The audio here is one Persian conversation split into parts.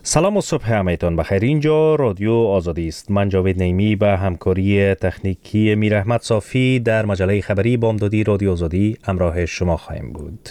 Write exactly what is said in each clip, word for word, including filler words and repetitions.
سلام و صبح همه‌تان بخیر. اینجا رادیو آزادی است. من جاوید نیمی به همکاری تکنیکی میر احمد صافی در مجله خبری بامدادی رادیو آزادی همراه شما خواهیم بود.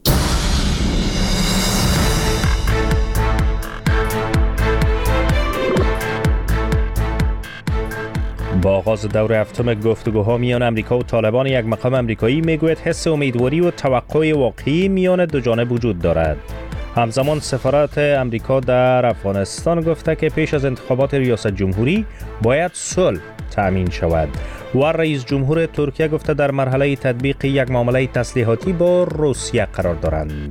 با آغاز دور هفتم گفتگوها میان امریکا و طالبان، یک مقام امریکایی میگوید حس امیدواری و توقع واقعی میان دو جانب وجود دارد. همزمان سفارت امریکا در افغانستان گفته که پیش از انتخابات ریاست جمهوری باید صلح تأمین شود و رئیس جمهور ترکیه گفته در مرحله تطبیق یک معامله تسلیحاتی با روسیه قرار دارند.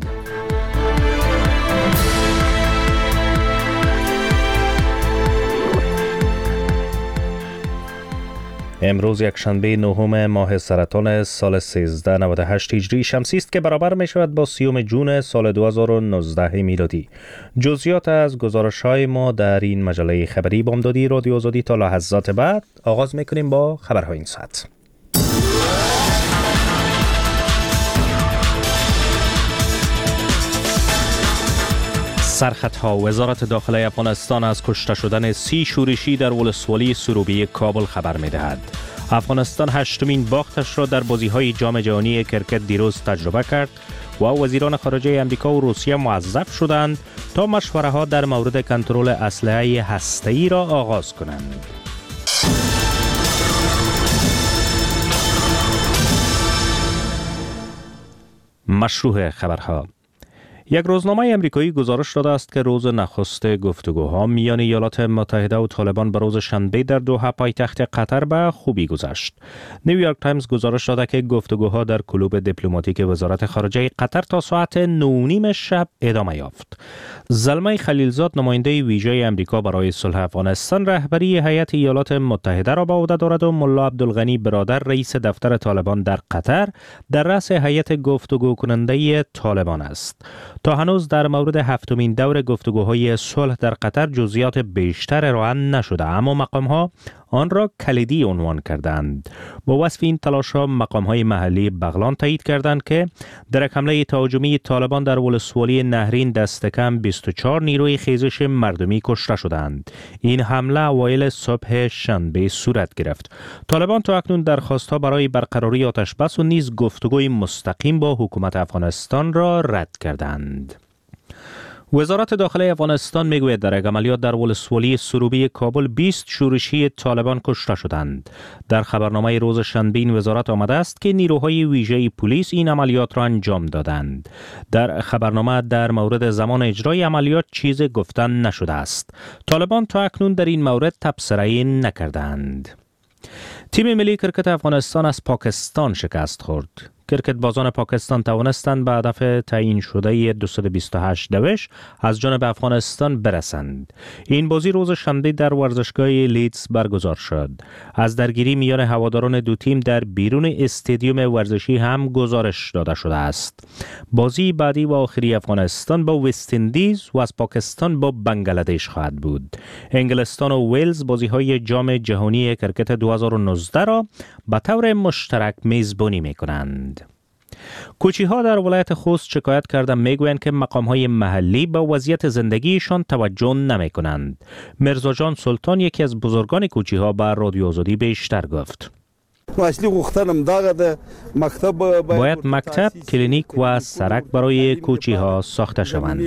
امروز یک شنبه نهم ماه سرطان سال سیزده نود و هشت هجری شمسی است که برابر می شود با سیوم جون سال دو هزار و نوزده میلادی. جزئیات از گزارش های ما در این مجله خبری بامدادی رادیو آزادی تا لحظات بعد. آغاز می کنیم با خبرهای این ساعت. سرخطها: وزارت داخله افغانستان از کشته شدن سی شورشی در ولسوالی سروبی کابل خبر می دهد. افغانستان هشتمین باختش را در بازی‌های جام جهانی کرکت دیروز تجربه کرد و وزیران خارجه امریکا و روسیه موظف شدند تا مشوره‌ها در مورد کنترل اسلحه هسته‌ای را آغاز کنند. مشروع خبرها: یک روزنامه امریکایی گزارش داده است که روز نخست گفتگوها میان ایالات متحده و طالبان به روز شنبه در دوحه پایتخت قطر به خوبی گذشت. نیویورک تایمز گزارش داده که گفتگوها در کلوب دیپلماتیک وزارت خارجه قطر تا ساعت نه و نیم شب ادامه یافت. زلمه خلیلزاد، نماینده ویژه امریکا برای صلح افغانستان، رهبری هیئت ایالات متحده را به عهده دارد و ملا عبدالغنی برادر، رئیس دفتر طالبان در قطر، در رأس هیئت گفتگو کننده طالبان است. تا هنوز در مورد هفتمین دور گفتگوهای صلح در قطر جزئیات بیشتر ارائه نشده، اما مقام‌ها آن را کلیدی عنوان کردند. با وصف این تلاش‌ها، مقام‌های محلی بغلان تایید کردند که در یک حمله تهاجمی طالبان در ولسوالی نهرین دست کم بیست و چهار نیروی خیزش مردمی کشته شدند. این حمله اوایل صبح شنبه صورت گرفت. طالبان تا اکنون درخواست‌ها برای برقراری آتش‌بس و نیز گفتگوی مستقیم با حکومت افغانستان را رد کردند. وزارت داخله افغانستان میگوید در یک عملیات در ولسوالی سروبی کابل بیست شورشی طالبان کشته شدند. در خبرنامه روز شنبه این وزارت آمده است که نیروهای ویژه پلیس این عملیات را انجام دادند. در خبرنامه در مورد زمان اجرای عملیات چیز گفتن نشده است. طالبان تا اکنون در این مورد تبصره نکردند. تیم ملی کرکت افغانستان از پاکستان شکست خورد. کرکت بازان پاکستان توانستند به هدف تعیین شده دویست و بیست و هشت دوش از جانب افغانستان برسند. این بازی روز شنبه در ورزشگاه لیدز برگزار شد. از درگیری میان هواداران دو تیم در بیرون استادیوم ورزشی هم گزارش داده شده است. بازی بعدی و آخری افغانستان با وست اندیز و از پاکستان با بنگلادش خواهد بود. انگلستان و ویلز بازی‌های جام جهانی کرکت دو هزار و نوزده را به طور مشترک میزبانی می‌کنند. کوچی‌ها در ولایت خوست شکایت کردند، میگویند که مقام‌های محلی به وضعیت زندگیشان توجه نمی‌کنند. مرزا جان سلطان، یکی از بزرگان کوچی‌ها، به رادیو آزادی بیشتر گفت. باید مکتب، کلینیک و سرک برای کوچی‌ها ساخته شوند.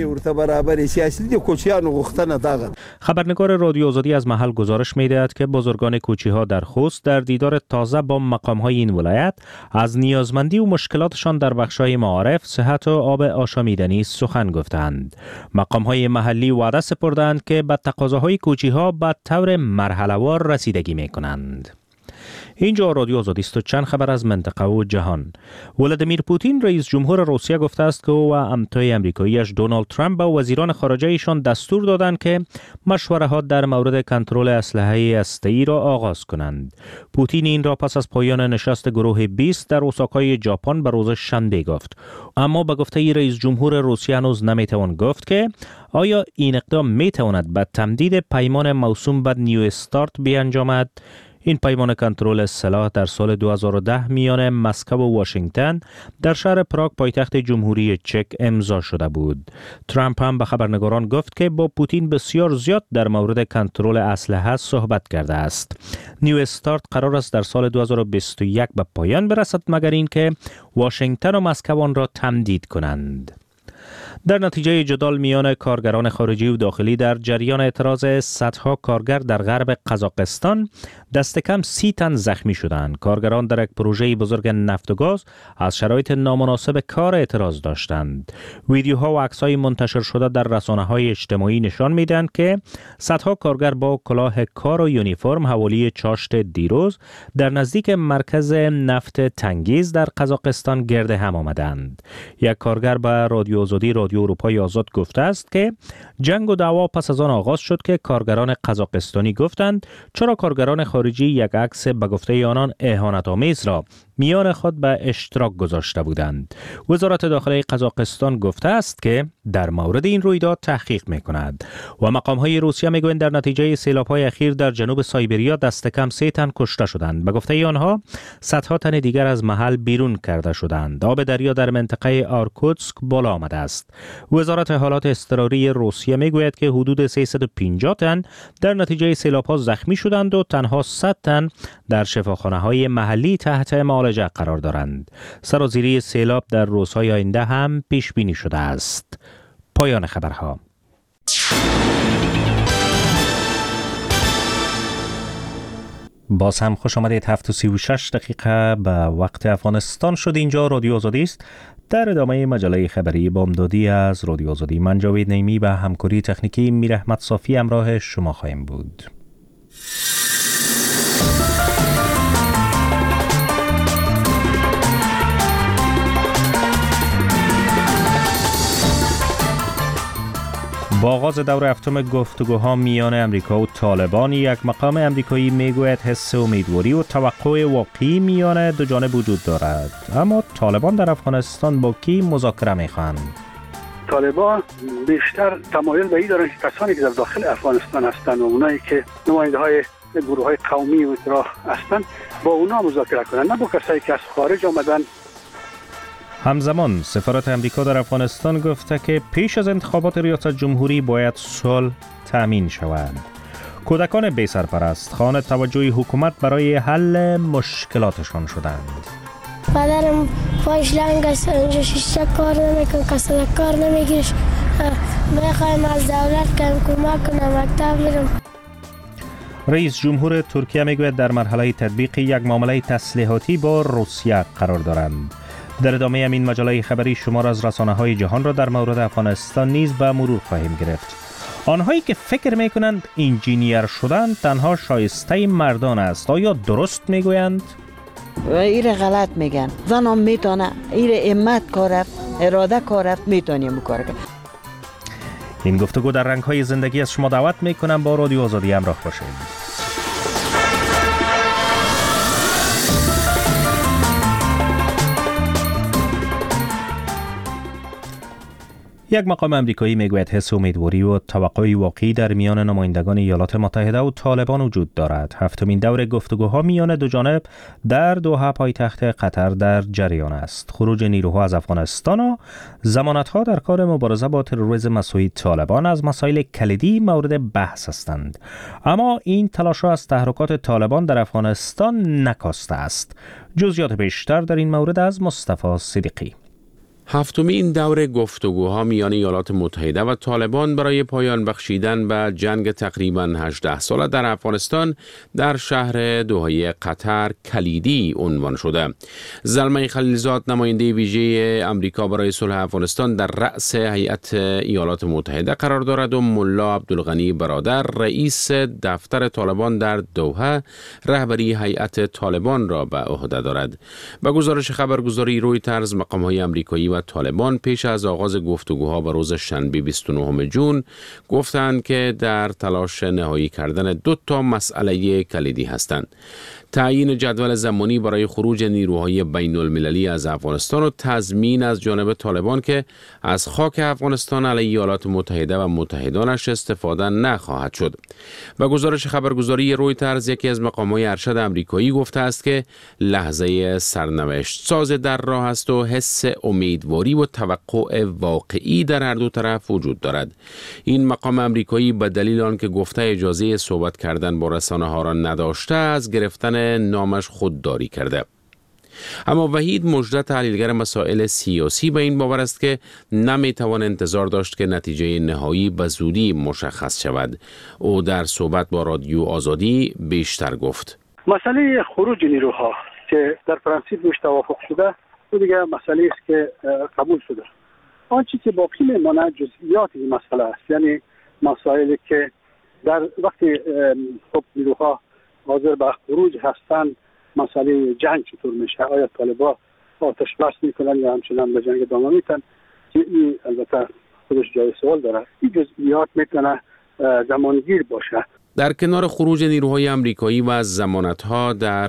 خبرنگار رادیو آزادی از محل گزارش می‌دهد که بزرگان کوچی‌ها در خوست در دیدار تازه با مقام‌های این ولایت از نیازمندی و مشکلاتشان در بخش‌های معارف، صحت و آب آشامیدنی سخن گفتند. مقام‌های محلی وعده سپردند که به تقاضاهای کوچی‌ها به طور مرحله‌وار رسیدگی می‌کنند. اینجا رادیو آزادی است و چند خبر از منطقه و جهان. ولادیمیر پوتین، رئیس جمهور روسیه، گفته است که او و همتای آمریکایی‌اش دونالد ترامپ به وزیران خارجه ایشان دستور دادند که مشوره‌ها در مورد کنترل اسلحه هسته‌ای را آغاز کنند. پوتین این را پس از پایان نشست گروه بیست در اوساکای ژاپن به روز شنبه گفت. اما به گفته رئیس جمهور روسیه هنوز نمیتوان گفت که آیا این اقدام میتواند به تمدید پیمان موسوم به نیو استارت بیانجامد این پیمان کنترل سلاح در سال دو هزار و ده میان مسکو و واشنگتن در شهر پراگ پایتخت جمهوری چک امضا شده بود. ترامپ هم به خبرنگاران گفت که با پوتین بسیار زیاد در مورد کنترل اسلحه صحبت کرده است. نیو استارت قرار است در سال دو هزار و بیست و یک به پایان برسد مگر اینکه واشنگتن و مسکو آن را تمدید کنند. در نتیجه جدال میان کارگران خارجی و داخلی در جریان اعتراض صدها کارگر در غرب قزاقستان دست کم سی تن زخمی شدند. کارگران در یک پروژه بزرگ نفت و گاز از شرایط نامناسب کار اعتراض داشتند. ویدیوها و عکس‌های منتشر شده در رسانه‌های اجتماعی نشان می‌دهند که صدها کارگر با کلاه کار و یونیفرم حوالی چاشت دیروز در نزدیک مرکز نفت تنگیز در قزاقستان گرد هم آمدند. یک کارگر به رادیو آزادی رادیو اروپای آزاد گفته است که جنگ و دعوا پس از آن آغاز شد که کارگران قزاقستانی گفتند چرا کارگران خارجی یک عکس به گفته آنان اهانت‌آمیز را میان خود به اشتراک گذاشته بودند. وزارت داخلی قزاقستان گفته است که در مورد این رویداد تحقیق می‌کند و مقام‌های روسیه می‌گویند در نتیجه سیلاب‌های اخیر در جنوب سایبریا دست کم سه تن کشته شدند. به گفته آنها صدها تن دیگر از محل بیرون کرده شدند. آب دریا در منطقه آرکوتسک بالا آمده است. وزارت حالات اضطراری روسیه می‌گوید که حدود سیصد و پنجاه تن در نتیجه سیلاب‌ها زخمی شدند و تنها صد تن در شفاخانه‌های محلی تحت معالجه قرار دارند. سرازیری سیلاب در روزهای آینده هم پیش بینی شده است. پایان خبرها. باز هم خوش آمدید. هفت و سی و شش دقیقه به وقت افغانستان شد. اینجا رادیو آزادی است. در ادامه مجله خبری بامدادی از رادیو آزادی من جاوید نیمی و همکاری تکنیکی میر احمد صافی همراه شما خواهیم بود. با آغاز دور هفتم گفتگوها میان امریکا و طالبان، یک مقام امریکایی میگوید حس امیدواری و توقع واقعی میان دو جانب وجود دارد. اما طالبان در افغانستان با کی مذاکره میخواهند؟ طالبان بیشتر تمایل به این دارند که کسانی که در داخل افغانستان هستند و اونایی که نماینده های گروه های قومی و اطراح هستند با اونا مذاکره کنند، نه با کسایی که از خارج آمدن. همزمان سفارت امریکا در افغانستان گفته که پیش از انتخابات ریاست جمهوری باید صلح تامین شود. کودکان بی سرپرست خانه توجه حکومت برای حل مشکلاتشان شدند. پدرم پایش لنگ است، اونجا شیشه کار نمیکن، کسی کار نمیگیرش. میخوایم از دولت کم کمک کنم، مکتب میرم. رئیس جمهور ترکیه میگوید در مرحله تطبیق یک معامله تسلیحاتی با روسیه قرار دارند. در ادامه این مجله خبری شمار از رسانه‌های جهان را در مورد افغانستان نیز به مرور خواهیم گرفت. آنهایی که فکر می‌کنند انجینیر شدن تنها شایسته مردان است، آیا درست میگویند؟ ایره غلط میگن. زنم میتونه ایره همت کارت، اراده کارت میتونیم کار کنه. این گفتگو در رنگ‌های زندگی از شما دعوت میکنم با رادیو آزادی همراه باشید. یک مقام امریکایی میگوید حس امیدواری و توقع واقعی در میان نمایندگان ایالات متحده و طالبان وجود دارد. هفتمین دور گفتگوها میان دو جانب در دوحه پایتخت قطر در جریان است. خروج نیروها از افغانستان و ضمانت‌ها در کار مبارزه با تروریسم مسئول طالبان از مسائل کلیدی مورد بحث هستند. اما این تلاش‌ها از تحرکات طالبان در افغانستان نکاسته است. جزئیات بیشتر در این مورد از مصطفی صدیقی. هفتمین دور گفتگوها میان ایالات متحده و طالبان برای پایان بخشیدن به جنگ تقریباً هجده ساله در افغانستان در شهر دوحه قطر کلیدی عنوان شده. زلمه خلیلزاد نماینده ویژه امریکا برای صلح افغانستان در رأس هیئت ایالات متحده قرار دارد و ملا عبدالغنی برادر رئیس دفتر طالبان در دوحه رهبری هیئت طالبان را به عهده دارد. به گزارش خبرگزاری رویترز، مقام‌های آمریکایی و طالبان پیش از آغاز گفتگوها به روز شنبه بیست و نهم جون گفتند که در تلاش نهایی کردن دو تا مسئله کلیدی هستند: تعیین جدول زمانی برای خروج نیروهای بین المللی از افغانستان و تضمین از جانب طالبان که از خاک افغانستان علیه ایالات متحده و متحدانش استفاده نخواهد شد. و گزارش خبرگزاری رویترز یکی از مقام‌های ارشد آمریکایی گفته است که لحظه سرنوشت ساز در راه است و حس امیدواری و توقع واقعی در هر دو طرف وجود دارد. این مقام آمریکایی به دلیل آنکه گفته اجازه صحبت کردن با رسانه‌ها را نداشته از گرفتن نامش خودداری کرده. اما وحید مژده، تحلیلگر مسائل سیاسی، به این باور است که نمیتوان انتظار داشت که نتیجه نهایی به زودی مشخص شود. او در صحبت با رادیو آزادی بیشتر گفت: مسئله خروج نیروها که در پرانسیپ روش توافق شده و دیگه مسئله است که قبول شده. آنچه که باقی میماند جزئیات این مسئله است، یعنی مسائلی که در وقتی خب نیروها حاضر به خروج هستند، مسئله جنگ چطور میشه؟ آیا طالبان آتش بس میکنن یا همچنان به جنگ ادامه میتن؟ این البته خودش جای سوال داره. این جزئیات میتونه زمانگیر باشه. در کنار خروج نیروهای آمریکایی و ضمانت‌ها در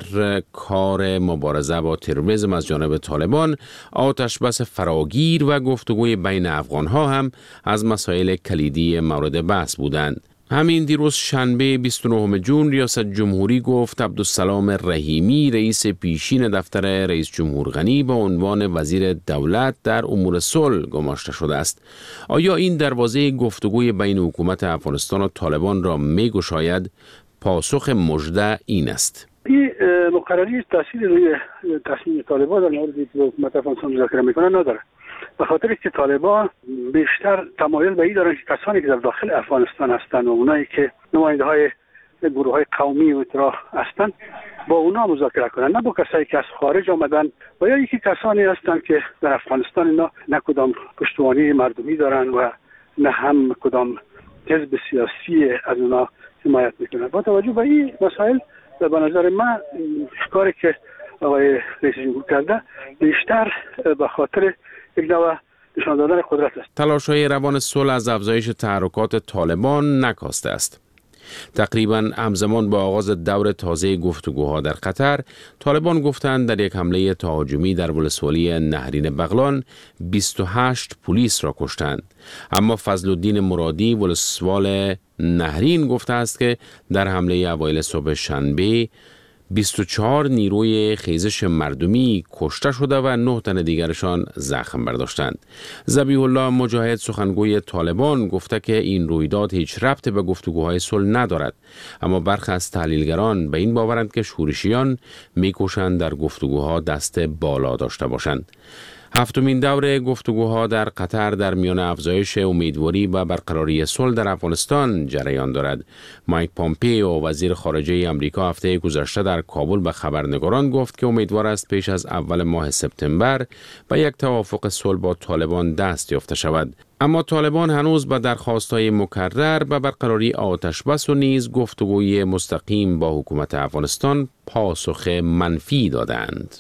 کار مبارزه با تروریسم از جانب طالبان، آتش بس فراگیر و گفتگوی بین افغان‌ها هم از مسائل کلیدی مورد بحث بودند. همین دیروز شنبه بیست و نهم ژوئن ریاست جمهوری گفت عبدالسلام رحیمی، رئیس پیشین دفتر رئیس جمهور غنی، به عنوان وزیر دولت در امور صلح گماشته شده است. آیا این دروازه گفتگوی بین حکومت افغانستان و طالبان را می‌گشاید؟ پاسخ مژده این است: این مقرری تاثیر روی تصمیم طالبان در موردی که حکومت افغانستان مذاکره میکنه نداره، به خاطر که طالبان بیشتر تمایل به این دارن که کسانی که در داخل افغانستان هستند و اونایی که نماینده های گروه های قومی و اطراح هستند با اونا مذاکره کنند، نه با کسایی که از خارج آمدن و یا یکی کسانی هستند که در افغانستان اینا نه کدام پشتوانه مردمی دارن و نه هم کدام حزب سیاسی از اونا حمایت میکنن. با توجه به این مسائل به نظر من کاری که آقای رئیس جمهور کرده بیشتر به خاطر یک نوع نشان دادن قدرت است. تلاش‌های روان صلح از افزایش تحرکات طالبان نکاسته است. تقریباً همزمان با آغاز دور تازه گفتگوها در قطر، طالبان گفتند در یک حمله تهاجمی در ولسوالی نهرین بغلان بیست و هشت پلیس را کشتند. اما فضل الدین مرادی، ولسوال نهرین، گفته است که در حمله اوایل صبح شنبه بیست و چهار نیروی خیزش مردمی کشته شده و نه تن دیگرشان زخم برداشتند. ذبیح الله مجاهد، سخنگوی طالبان، گفته که این رویداد هیچ ربطی به گفتگوهای صلح ندارد، اما برخی از تحلیلگران به این باورند که شورشیان می‌کوشند در گفتگوها دست بالا داشته باشند. هفتمین دور گفتگوها در قطر در میان افزایش امیدواری و برقراری صلح در افغانستان جریان دارد. مایک پامپئو، وزیر خارجه آمریکا، هفته گذشته در کابل به خبرنگاران گفت که امیدوار است پیش از اول ماه سپتامبر به یک توافق صلح با طالبان دست یافته شود. اما طالبان هنوز به درخواست‌های مکرر به برقراری آتش‌بس و نیز گفتگوی مستقیم با حکومت افغانستان پاسخ منفی دادند.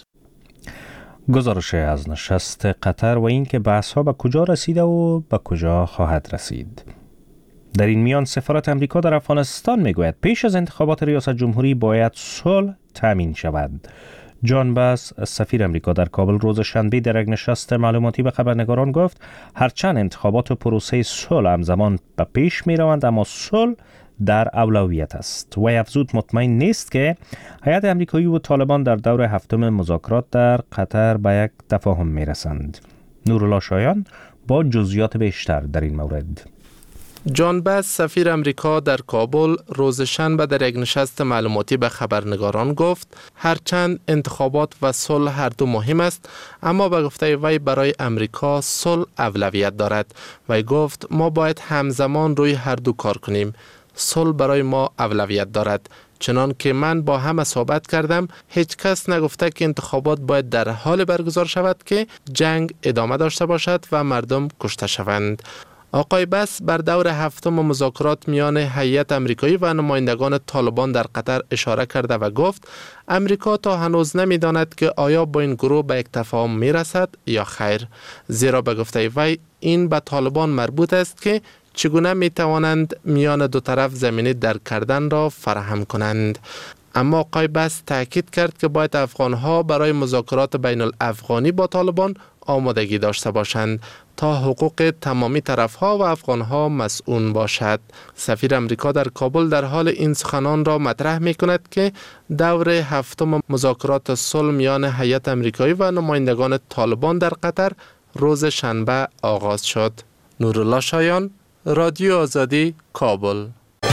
گزارش از نشست قطر و اینکه بحث‌ها به کجا رسیده و به کجا خواهد رسید. در این میان سفارت امریکا در افغانستان میگوید پیش از انتخابات ریاست جمهوری باید صلح تامین شود. جان باس، سفیر امریکا در کابل، روز شنبه در یک نشست معلوماتی به خبرنگاران گفت هرچند انتخابات و پروسه صلح همزمان به پیش می روند، اما صلح در اولویت است. و افزود مطمئن نیست که هیئت امریکایی و طالبان در دور هفتم مذاکرات در قطر به یک تفاهم می رسند. نورالله شایان با جزئیات بیشتر در این مورد. جان باس، سفیر امریکا در کابل، روز شنبه در یک نشست معلوماتی به خبرنگاران گفت هرچند انتخابات و صلح هر دو مهم است، اما به گفته وی برای امریکا صلح اولویت دارد. وی گفت ما باید همزمان روی هر دو کار کنیم. صلح برای ما اولویت دارد. چنان که من با همه صحبت کردم، هیچ کس نگفته که انتخابات باید در حال برگزار شود که جنگ ادامه داشته باشد و مردم کشته شوند. آقای باس بر دور هفتم مذاکرات میان هیئت امریکایی و نمایندگان طالبان در قطر اشاره کرده و گفت امریکا تا هنوز نمیداند که آیا با این گروه به یک تفاهم میرسد یا خیر، زیرا به گفته وی این به طالبان مربوط است که چگونه می توانند میان دو طرف زمینه درک کردن را فراهم کنند. اما آقای بس تاکید کرد که باید افغان‌ها برای مذاکرات بین الافغانی با طالبان آمادگی داشته باشند تا حقوق تمامی طرف‌ها و افغان‌ها مسئول باشد. سفیر امریکا در کابل در حال این سخنان را مطرح می‌کند که دور هفتم مذاکرات صلح میان هیئت امریکایی و نمایندگان طالبان در قطر روز شنبه آغاز شد. نورالله شایان، رادیو آزادی، کابل.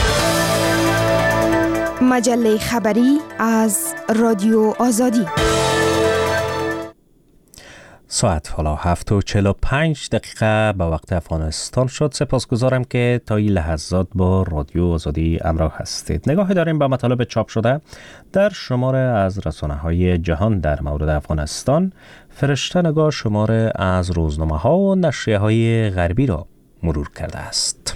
مجله خبری از رادیو آزادی. ساعت حالا هفت و چهل و پنج دقیقه به وقت افغانستان شد. سپاسگزارم که تا این لحظات با رادیو آزادی همراه هستید. نگاه داریم به مطالب چاپ شده در شماره از رسانه‌های جهان در مورد افغانستان. فرشته نگاه شماره از روزنامه‌ها و نشریه‌های غربی را مرور کرده است.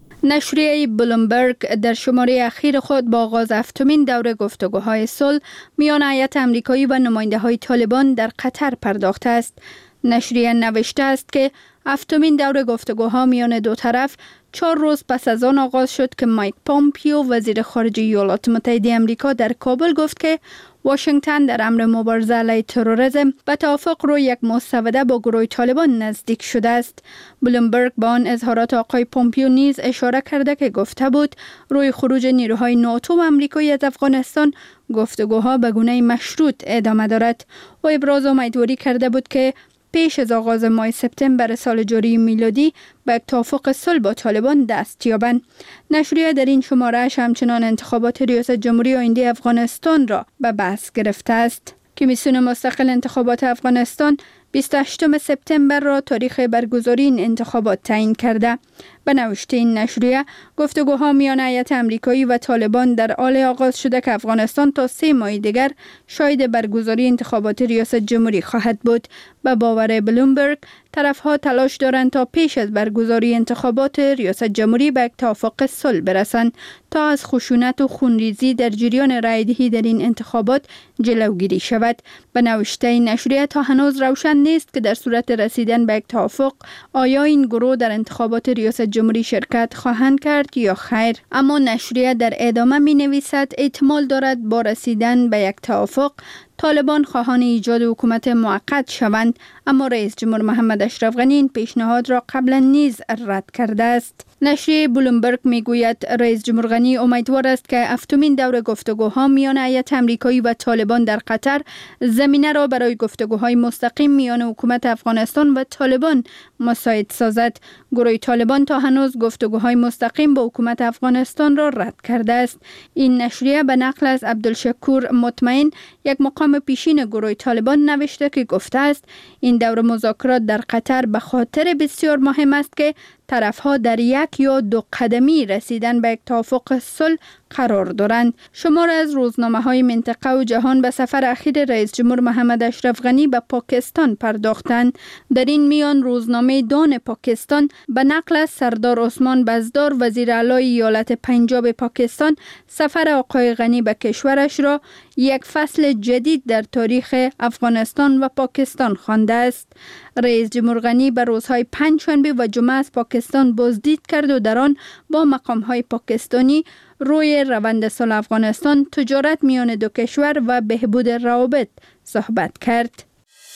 نشریه بلومبرگ در شماره اخیر خود با آغاز هفتمین دوره گفتگوهای صلح میان هیئت امریکایی و نماینده‌های طالبان در قطر پرداخته است. نشریه نوشته است که هفتمین دوره گفتگوها میان دو طرف چهار روز پس از آن آغاز شد که مایک پومپیو وزیر خارجه ایالات متحده آمریکا در کابل گفت که واشنگتن در امر مبارزه علیه تروریسم به توافق روی یک مسوده با گروه طالبان نزدیک شده است. بلومبرگ با آن اظهارات آقای پومپیو نیز اشاره کرده که گفته بود روی خروج نیروهای ناتو و آمریکایی از افغانستان گفتگوها به گونه مشروط ادامه دارد. و ابراز امیدواری کرده بود که پیش از آغاز ماه سپتامبر سال جاری میلادی به توافق صلح با طالبان دست یابند. نشریه در این شماره‌اش همچنان انتخابات ریاست جمهوری آینده افغانستان را به بحث گرفته است. کمیسیون مستقل انتخابات افغانستان بیست و هشتم سپتامبر را تاریخ برگزاری این انتخابات تعیین کرده. به نوشته این نشریه گفتگوها میان هیئت امریکایی و طالبان در حال آغاز شده که افغانستان تا سه ماه دیگر شاهد برگزاری انتخابات ریاست جمهوری خواهد بود. به باور بلومبرگ طرفها تلاش دارند تا پیش از برگزاری انتخابات ریاست جمهوری به توافق صلح برسند تا از خشونت و خونریزی در جریان رایدهی در این انتخابات جلوگیری شود. به نوشته این نشریه تا هنوز روشن نیست که در صورت رسیدن به یک توافق آیا این گروه در انتخابات ریاست جمهوری شرکت خواهند کرد یا خیر. اما نشریه در ادامه می نویسد احتمال دارد با رسیدن به یک توافق طالبان خواهان ایجاد حکومت موقت شوند، اما رئیس جمهور محمد اشرف غنی این پیشنهاد را قبلا نیز رد کرده است. نشریه بلومبرگ میگوید رئیس جمهور غنی امیدوار است که هفتمین دور گفتگوها میان هیئت امریکایی و طالبان در قطر زمینه را برای گفتگوهای مستقیم میان حکومت افغانستان و طالبان مساعد سازد. گروه طالبان تا هنوز گفتگوهای مستقیم با حکومت افغانستان را رد کرده است. این نشریه به نقل از عبدالشکور مطمئن، یک مقام پیشین گروه طالبان، نوشته که گفته است این دور مذاکرات در قطر به خاطر بسیار مهم است که طرفها در یک یا دو قدمی رسیدن به یک توافق صلح قرار دارند. شمار از روزنامه‌های منطقه و جهان به سفر اخیر رئیس جمهور محمد اشرف غنی به پاکستان پرداختند. در این میان روزنامه دان پاکستان به نقل از سردار عثمان بزدار وزیر اعلی ایالت پنجاب پاکستان سفر آقای غنی به کشورش را یک فصل جدید در تاریخ افغانستان و پاکستان خوانده است. رئیس جمهور غنی به روزهای پنجشنبه و جمعه از پاکستان بازدید کرد و در آن با مقام‌های پاکستانی روی روند صلح افغانستان، تجارت میان دو کشور و بهبود روابط صحبت کرد.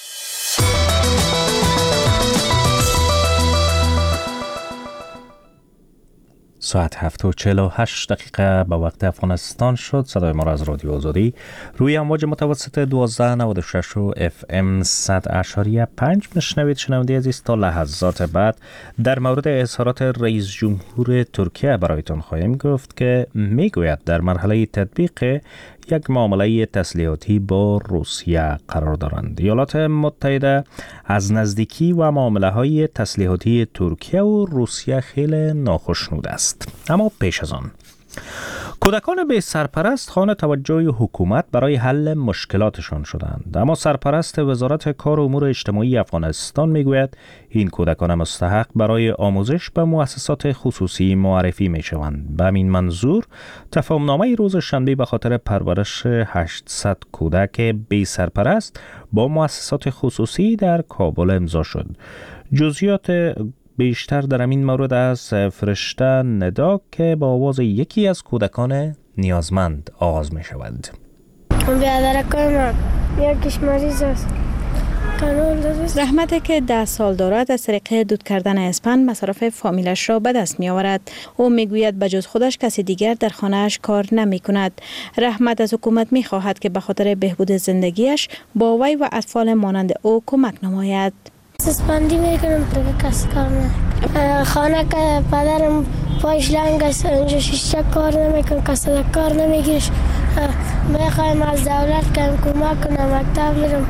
ساعت هفت و چهل و هشت دقیقه به وقت افغانستان شد. صدای ما را از رادیو آزادی روی امواج متوسط دوازده نود و شش و اف ام صد اشاریه پنج میشنوید. شنونده عزیز، تا لحظات بعد در مورد اظهارات رئیس جمهور ترکیه برایتان خواهیم گفت که میگوید در مرحله تطبیق یک معامله تسلیحاتی با روسیه قرار دارند. ایالات متحده از نزدیکی و معامله های تسلیحاتی ترکیه و روسیه خیلی ناخوشنود است. اما پیش از آن کودکان بی سرپرست خوان توجه حکومت برای حل مشکلاتشان شدند. اما سرپرست وزارت کار و امور اجتماعی افغانستان میگوید این کودکان مستحق برای آموزش به مؤسسات خصوصی معرفی می شوند. به همین منظور تفاهمنامه روز شنبه به خاطر پرورش هشتصد کودک بی سرپرست با مؤسسات خصوصی در کابل امضا شد. جزئیات بیشتر در این مورد از فرشته ندا که با آواز یکی از کودکان نیازمند آغاز می شود. رحمت که ده سال دارد از طریق دود کردن اسپند مصارف فامیلش را به دست می آورد. او می گوید بجز خودش کسی دیگر در خانه‌اش کار نمی کند. رحمت از حکومت می خواهد که به خاطر بهبود زندگیش با وی و اطفال مانند او کمک نماید. اسپندی می کنم تو کسی کار نمی خانه که پدرم پایش لنگ است اینجا شیشه کار نمی کن کسی کار نمی گیرش می خواهیم از دولت که کمک کنم مکتب میرم.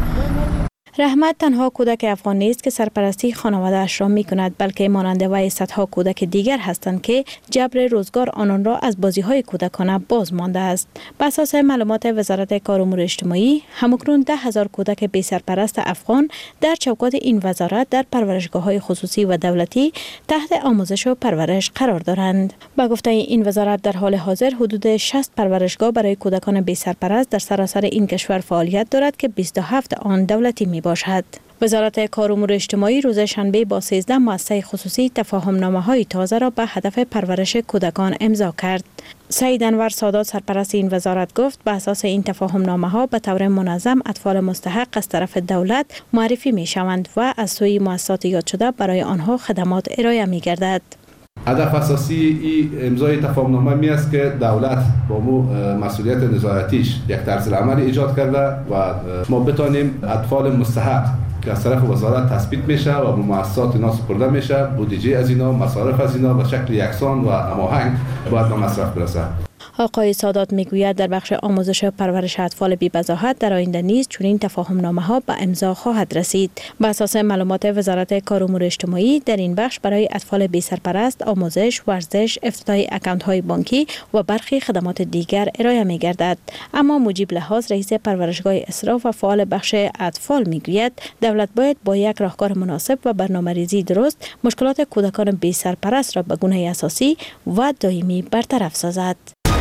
رحمت تنها کودک افغان نیست که سرپرستی خانواده اش را می کند، بلکه مانند وی صدها کودک دیگر هستند که جبر روزگار آنان را از بازی های کودکانه باز مانده است. بر اساس معلومات وزارت کار و امور اجتماعی، همکنون ده هزار کودک بی سرپرست افغان در چوکات این وزارت در پرورشگاه های خصوصی و دولتی تحت آموزش و پرورش قرار دارند. با گفته این وزارت در حال حاضر حدود شصت پرورشگاه برای کودکان بی سرپرست در سراسر این کشور فعالیت دارد که بیست و هفت آن دولتی می باشد. وزارت کار و امور اجتماعی روز شنبه با سیزده مؤسسه خصوصی تفاهم نامه های تازه را به هدف پرورش کودکان امضا کرد. سید انور سادات سرپرست این وزارت گفت به اساس این تفاهم نامه ها به طور منظم اطفال مستحق از طرف دولت معرفی می شوند و از سوی مؤسسات یاد شده برای آنها خدمات ارائه می گردد. هدف اساسی این امضای تفاهم نامه می است که دولت با مو مسئولیت نظارتیش یک طرز عمل ایجاد کرده و ما بتانیم اطفال مستحق که از طرف وزارت تثبیت میشه و به مؤسسات اینا سپرده میشه، بودجه از اینا، مصارف از اینا به شکل یکسان و هماهنگ باید به مصرف برسه. آقای سادات میگوید در بخش آموزش و پرورش اطفال بی بضاحت در آینده نیز چنین تفاهم نامه ها به امضا خواهد رسید. بر اساس معلومات وزارت کار و امور اجتماعی در این بخش برای اطفال بی سرپرست آموزش، ورزش، افتتاح اکانت های بانکی و برخی خدمات دیگر ارائه می گردد. اما مجیب لحاظ رئیس پرورشگاه اسراف و فعال بخش اطفال میگوید دولت باید با یک راهکار مناسب و برنامه‌ریزی درست مشکلات کودکان بی سرپرست را به گونه اساسی و دائمی برطرف سازد.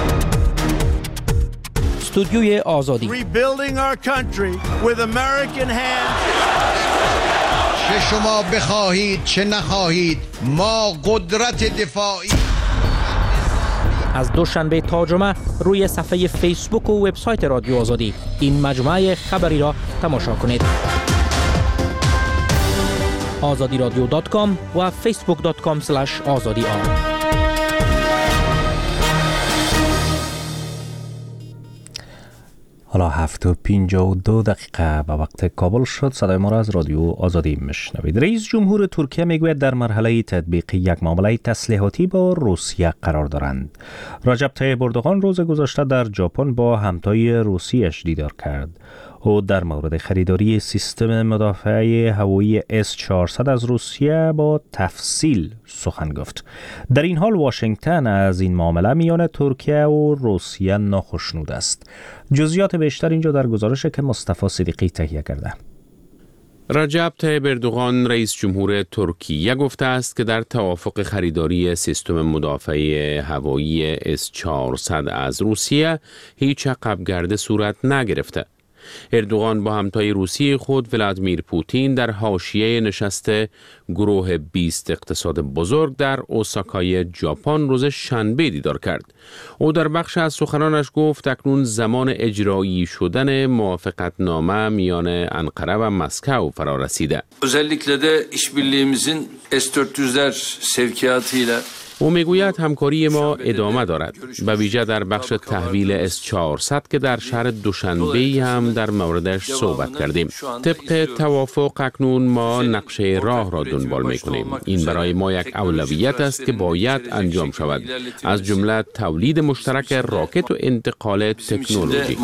استودیوی آزادی چه شما بخواهید چه نخواهید ما قدرت دفاعی. از دوشنبه تا جمعه روی صفحه فیسبوک و وبسایت رادیو آزادی این مجموعه خبری را تماشا کنید. آزادی رادیو دات کام و فیسبوک دات کام اسلش آزادی آن. حالا هفت و پنجاه و دو دقیقه به وقت کابل شد. صدای ما را از رادیو آزادی میشنوید. رئیس جمهور ترکیه میگوید در مرحله تطبیق یک معامله تسلیحاتی با روسیه قرار دارند. رجب طیب اردوغان روز گذشته در ژاپن با همتای روسیش دیدار کرد. او در مورد خریداری سیستم مدافع هوایی اس چهارصد از روسیه با تفصیل سخن گفت. در این حال واشنگتن از این معامله میان ترکیه و روسیه ناخشنود است. جزئیات بیشتر اینجا در گزارشی که مصطفی صدیقی تهیه کرده. رجب طیب اردوغان رئیس جمهور ترکیه گفته است که در توافق خریداری سیستم مدافع هوایی اس چهارصد از روسیه هیچ عقب‌گرده صورت نگرفته. اردوغان با همتای روسی خود ولادیمیر پوتین در حاشیه نشست گروه بیست اقتصاد بزرگ در اوساکای ژاپن روز شنبه دیدار کرد. او در بخش از سخنانش گفت اکنون زمان اجرایی شدن موافقتنامه میان انقره و مسکو فرا رسیده. özellikle de işbirliğimizin اس چهارصد sevkiyatıyla او میگوید همکاری ما ادامه دارد، به ویژه در بخش تحویل اس چهارصد که در شهر دوشنبه هم در موردش صحبت کردیم. طبق توافق اکنون ما نقشه راه را دنبال میکنیم. این برای ما یک اولویت است که باید انجام شود، از جمله تولید مشترک راکت و انتقال تکنولوژی.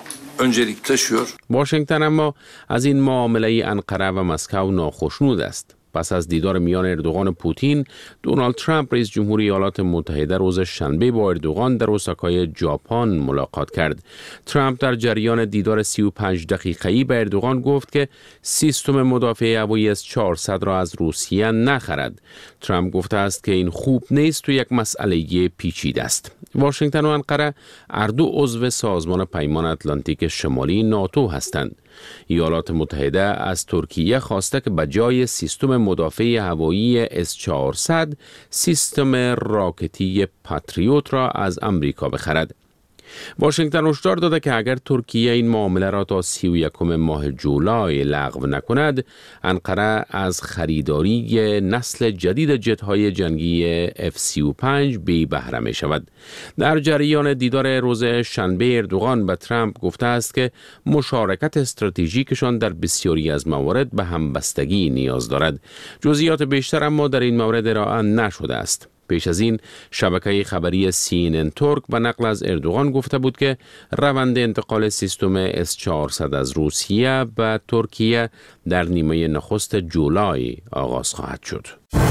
واشنگتن اما از این معامله انقره و مسکو ناخشنود است. پس از دیدار میان اردوغان و پوتین، دونالد ترامپ رئیس جمهور ایالات متحده روز شنبه با اردوغان در اوساکای ژاپن ملاقات کرد. ترامپ در جریان دیدار سی و پنج دقیقه‌ای به اردوغان گفت که سیستم مدافع هوایی اس چهارصد را از روسیه نخرد. ترامپ گفته است که این خوب نیست و یک مسئله پیچیده است. واشنگتن و انقره هر دو عضو سازمان پیمان اتلانتیک شمالی ناتو هستند. ایالات متحده از ترکیه خواسته که به جای سیستم مدافع هوایی اس چهارصد سیستم راکتی پاتریوت را از امریکا بخرد. واشنگتن هشدار داده که اگر ترکیه این معامله را تا سی و یکم ماه جولای لغو نکند، انقره از خریداری نسل جدید جت‌های جنگی اف سی و پنج بی بهره می شود. در جریان دیدار روز شنبه اردوغان به ترامپ گفته است که مشارکت استراتژیکشان در بسیاری از موارد به همبستگی نیاز دارد. جزئیات بیشتر اما در این مورد ارائه نشده است. پیش از این شبکه خبری سی ان ان ترک به نقل از اردوغان گفته بود که روند انتقال سیستم اس چهارصد از روسیه به ترکیه در نیمه نخست جولای آغاز خواهد شد.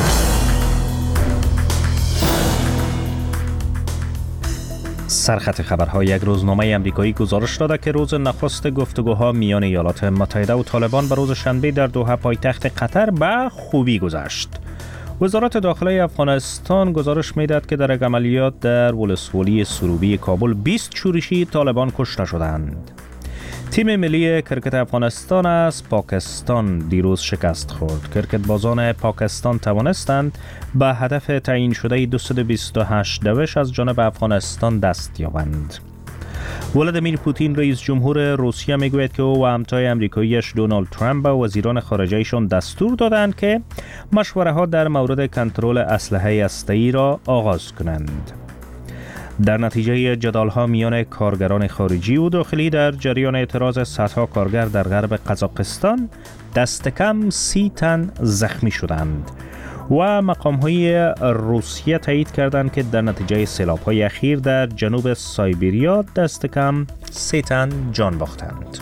سرخط خبرها. یک روزنامه آمریکایی گزارش داده که روز نخست گفتگوها میان ایالات متحده و طالبان به روز شنبه در دوحه پایتخت قطر به خوبی گذشت. وزارت داخله افغانستان گزارش می‌دهد که در عملیات در ولسوالی سروبی کابل بیست شورشی طالبان کشته شدند. تیم ملی کرکت افغانستان از پاکستان دیروز شکست خورد. کرکت بازان پاکستان توانستند به هدف تعیین شده دویست و بیست و هشت دوش از جانب افغانستان دست یابند. ولادیمیر پوتین رئیس جمهور روسیه میگوید که او و همتای آمریکاییش دونالد ترامپ به وزیران خارجه‌شان دستور دادند که مشوره‌ها ها در مورد کنترل اسلحه هسته‌ای را آغاز کنند. در نتیجه جدال‌ها میان کارگران خارجی و داخلی در جریان اعتراض صدها کارگر در غرب قزاقستان دست کم سی تن زخمی شدند و مقام‌های روسیه تایید کردند که در نتیجه سیلاب‌های اخیر در جنوب سایبریا دست کم سه تن جان باختند.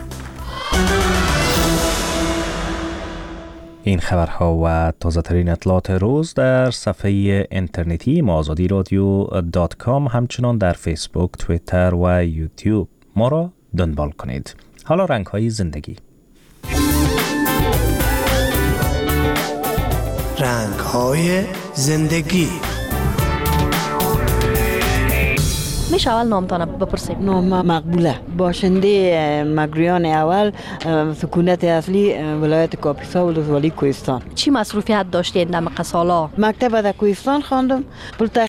این خبرها و تازه ترین اطلاعات روز در صفحه اینترنتی ما آزادی رادیو دات کام، همچنان در فیسبوک، توییتر و یوتیوب ما را دنبال کنید. حالا رنگ‌های زندگی. رنگ‌های زندگی. میشه اول نامتان بپرسیم؟ نام مقبوله. باشنده مگریان اول سکونت اصلی ولایت کاپیسا و ولسوالی کوهستان. چی مصروفیت داشتید در سالا؟ مکتب در کوهستان خواندم.